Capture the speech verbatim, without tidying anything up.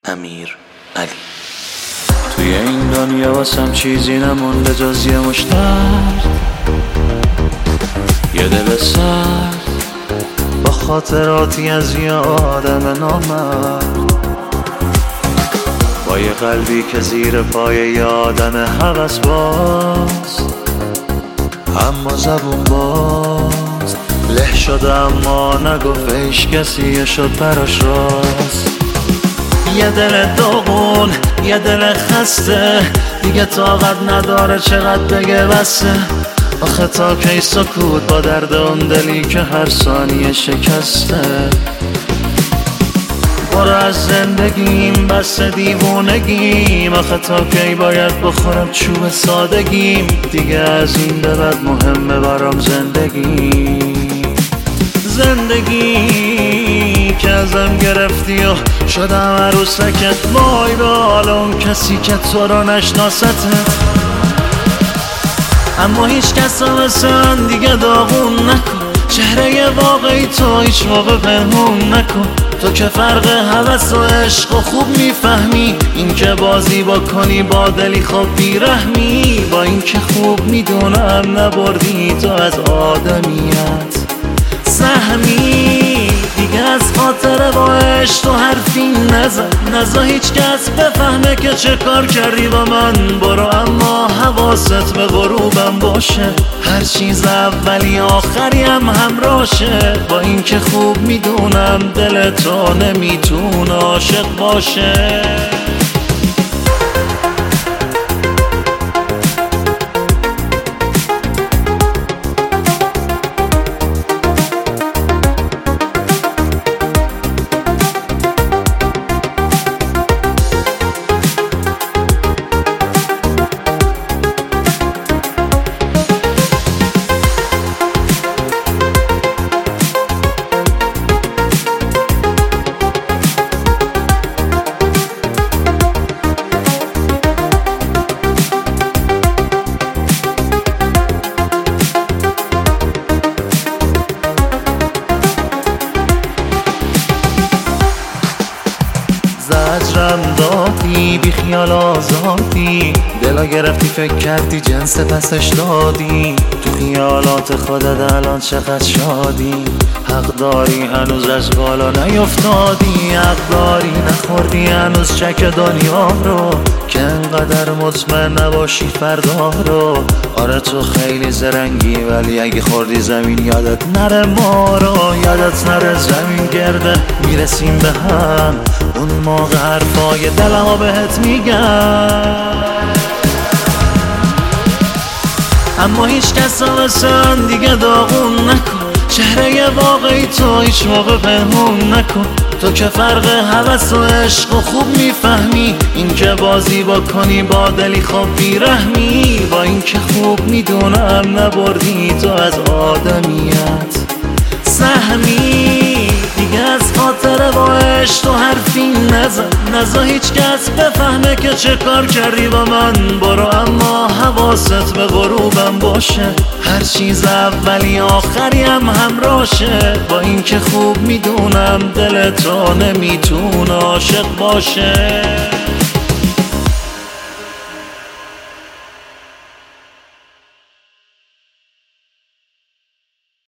امیر علی. توی این دنیا واسم چیزی نمونده جز یه مشت درد، یه دل سرد با خاطراتی از یه آدم نامرد، با یه قلبی که زیر پای یه آدم هوس باز، اما زبون باز له شده اما نگفت هیچ کسی شد براش راست. یه دل داغون، یه دل خسته، دیگه طاقت نداره چقدر بگه بسه. آخه تا کی سکوت با درد اون دلی که هر ثانیه شکسته. برو از زندگیم بس دیوونگیم، آخه تا کی باید بخورم چوب سادگیم. دیگه از این به بعد مهمه برام زندگی، زندگی که ازم گرفتی و شدم عروسکت. وای به حال اون کسی که تو رو نشناسته، اما هیچ کس رو مثل من دیگه داغون نکن. چهره واقعی تو هیچ موقع پنهون نکن. تو که فرق هوس و عشق و خوب میفهمی، این که بازی با کنی با دلی خوب بیرحمی. با این که خوب میدونم نبردی تو از آدمیت سهمی. دیگه از خاطر با عشق تو حرفی نزن، نزا هیچ کس بفهمه که چه کار کردی با من. برو اما حواست به غروبم باشه، هر چیز اولی آخری هم همراشه. با این که خوب میدونم دل تو نمیتونه عاشق باشه. زجرم دادی بی خیال آزادی، دلا گرفتی فکر کردی جنس پسش دادی. تو خیالات خودت الان چقدر شادی، حق داری هنوز از بالا نیفتادی. حق داری نخوردی هنوز چک دنیا رو، که انقدر مطمئن نباشی فردا رو. آره تو خیلی زرنگی ولی اگه خوردی زمین یادت نره ما رو. یادت نره زمین گرده میرسیم به هم، اون موقع حرفای دلمو بهت میگم. اما هیچ کس رو مثل من دیگه داغون نکن. چهره واقعی تو هیچ موقع پنهون نکن. تو که فرق هوس و عشق و خوب میفهمی، این که بازی با کنی با دلی خوب بیرحمی. با این که خوب میدونم نبردی تو از آدمیت سهمی. دیگه از خاطر با عشق تو حرفی نزن، نزا هیچ کس بفهمه که چه کار کردی با من. برو اما حواست به غروبم باشه، هر چیز اولی آخری هم همراشه. با این که خوب میدونم دل تو نمیتونه عاشق باشه.